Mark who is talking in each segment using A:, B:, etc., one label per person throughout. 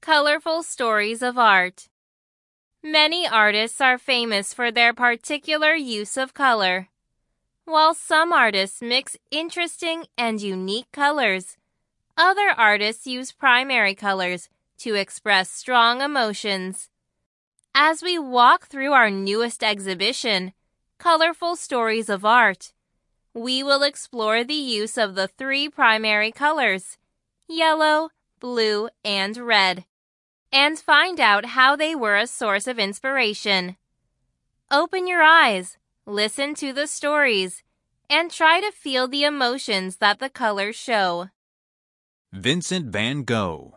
A: Colorful stories of art. Many artists are famous for their particular use of color. While some artists mix interesting and unique colors, other artists use primary colors to express strong emotions. As we walk through our newest exhibition, Colorful Stories of Art, we will explore the use of the three primary colors, yellow, blue, and red, and find out how they were a source of inspiration. Open your eyes, listen to the stories, and try to feel the emotions that the colors show.
B: Vincent van Gogh.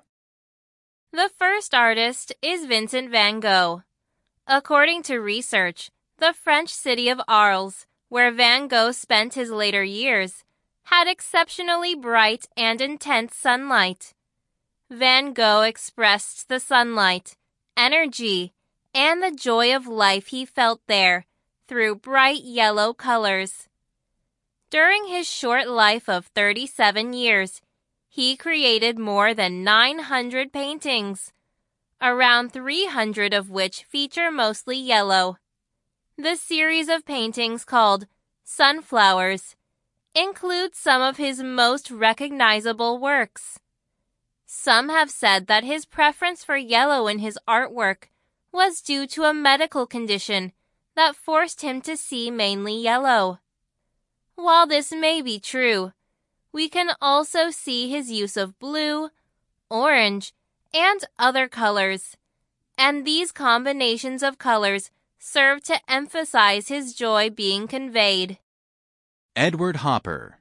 A: The first artist is Vincent van Gogh. According to research, the French city of Arles, where Van Gogh spent his later years, had exceptionally bright and intense sunlight. Van Gogh expressed the sunlight, energy, and the joy of life he felt there through bright yellow colors. During his short life of 37 years, he created more than 900 paintings, around 300 of which feature mostly yellow. The series of paintings called Sunflowers includes some of his most recognizable works. Some have said that his preference for yellow in his artwork was due to a medical condition that forced him to see mainly yellow. While this may be true, we can also see his use of blue, orange, and other colors, and these combinations of colors serve to emphasize his joy being conveyed.
B: Edward Hopper.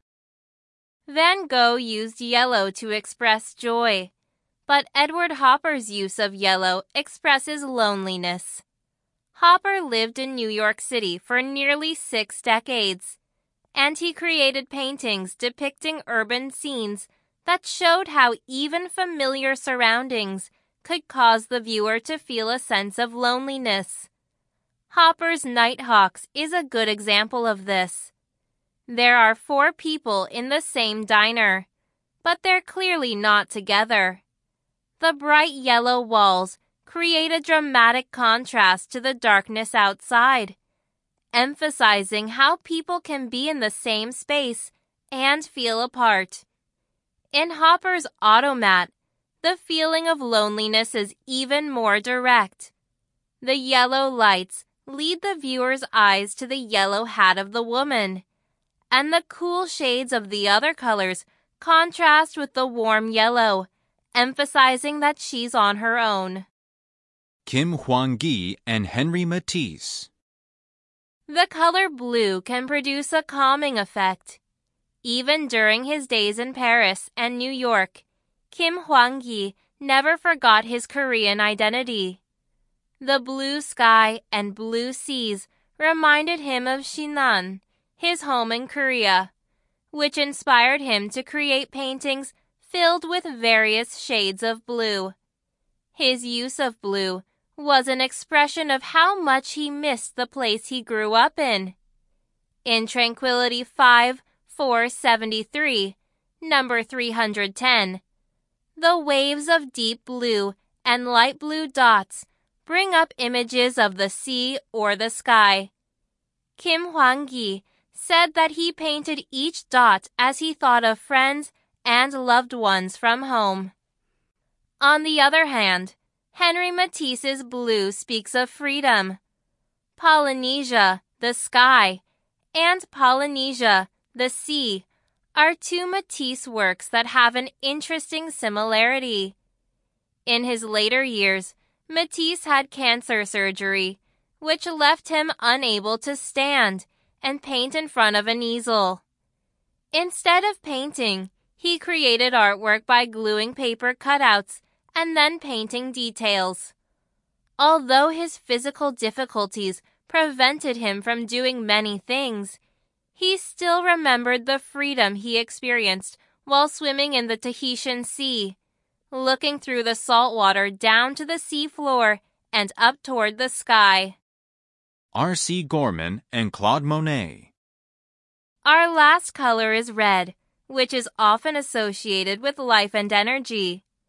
A: Van Gogh used yellow to express joy, but Edward Hopper's use of yellow expresses loneliness. Hopper lived in New York City for nearly 6 decades, and he created paintings depicting urban scenes that showed how even familiar surroundings could cause the viewer to feel a sense of loneliness. Hopper's Nighthawks is a good example of this. There are 4 people in the same diner, but they're clearly not together. The bright yellow walls create a dramatic contrast to the darkness outside, emphasizing how people can be in the same space and feel apart. In Hopper's Automat, the feeling of loneliness is even more direct. The yellow lights lead the viewer's eyes to the yellow hat of the woman, and the cool shades of the other colors contrast with the warm yellow, emphasizing that she's on her own.
B: Kim Hwang-gi and Henri Matisse.
A: The color blue can produce a calming effect. Even during his days in Paris and New York, Kim Hwang-gi never forgot his Korean identity. The blue sky and blue seas reminded him of Sinan, his home in Korea, which inspired him to create paintings filled with various shades of blue. His use of blue was an expression of how much he missed the place he grew up in. In Tranquility 5-473, number 310, the waves of deep blue and light blue dots bring up images of the sea or the sky. Kim Hwang-gi said that he painted each dot as he thought of friends and loved ones from home. On the other hand, Henri Matisse's blue speaks of freedom. Polynesia, the sky, and Polynesia, the sea, are 2 Matisse works that have an interesting similarity. In his later years, Matisse had cancer surgery, which left him unable to stand and paint in front of an easel. Instead of painting, he created artwork by gluing paper cutouts and then painting details. Although his physical difficulties prevented him from doing many things, he still remembered the freedom he experienced while swimming in the Tahitian Sea, looking through the salt water down to the seafloor and up toward the sky.
B: R.C. Gorman and Claude Monet.
A: Our last color is red, which is often associated with life and energy.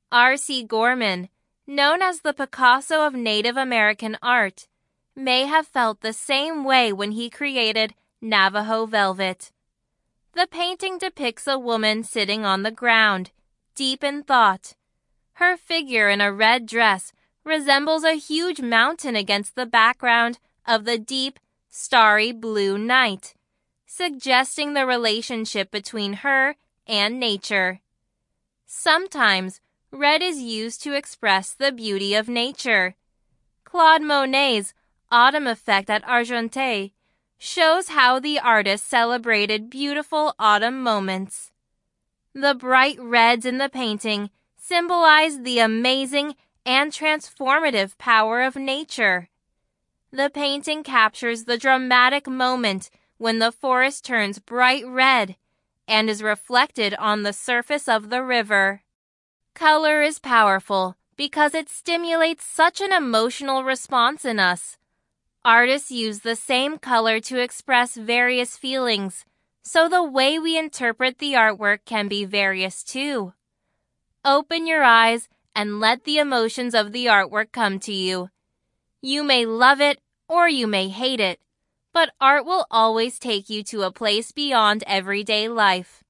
A: R.C. Gorman, known as the Picasso of Native American art, may have felt the same way when he created Navajo Velvet. The painting depicts a woman sitting on the ground, deep in thought. Her figure in a red dress resembles a huge mountain against the background of the deep, starry blue night, suggesting the relationship between her and nature. Sometimes, red is used to express the beauty of nature. Claude Monet's Autumn Effect at Argenteuil shows how the artist celebrated beautiful autumn moments. The bright reds in the painting symbolize the amazing and transformative power of nature. The painting captures the dramatic moment when the forest turns bright red and is reflected on the surface of the river. Color is powerful because it stimulates such an emotional response in us. Artists use the same color to express various feelings, so the way we interpret the artwork can be various too. Open your eyes and let the emotions of the artwork come to you. You may love it or you may hate it, but art will always take you to a place beyond everyday life.